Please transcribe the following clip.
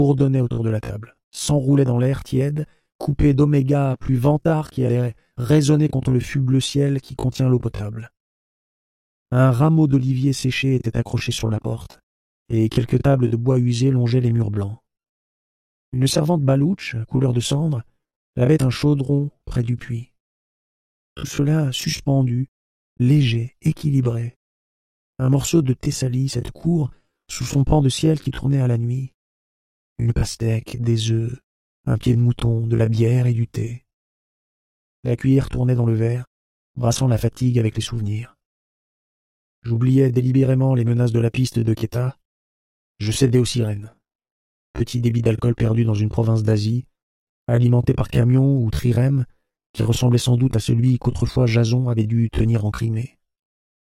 bourdonnaient autour de la table, s'enroulaient dans l'air tiède, coupés d'oméga plus vantards qui allaient résonner contre le fût bleu ciel qui contient l'eau potable. Un rameau d'olivier séché était accroché sur la porte, et quelques tables de bois usé longeaient les murs blancs. Une servante balouche, couleur de cendre, avait un chaudron près du puits. Tout cela suspendu, léger, équilibré. Un morceau de Thessalie, cette cour, sous son pan de ciel qui tournait à la nuit. Une pastèque, des œufs, un pied de mouton, de la bière et du thé. La cuillère tournait dans le verre, brassant la fatigue avec les souvenirs. J'oubliais délibérément les menaces de la piste de Quetta. Je cédais aux sirènes. Petit débit d'alcool perdu dans une province d'Asie, alimenté par camion ou trirème, qui ressemblait sans doute à celui qu'autrefois Jason avait dû tenir en Crimée.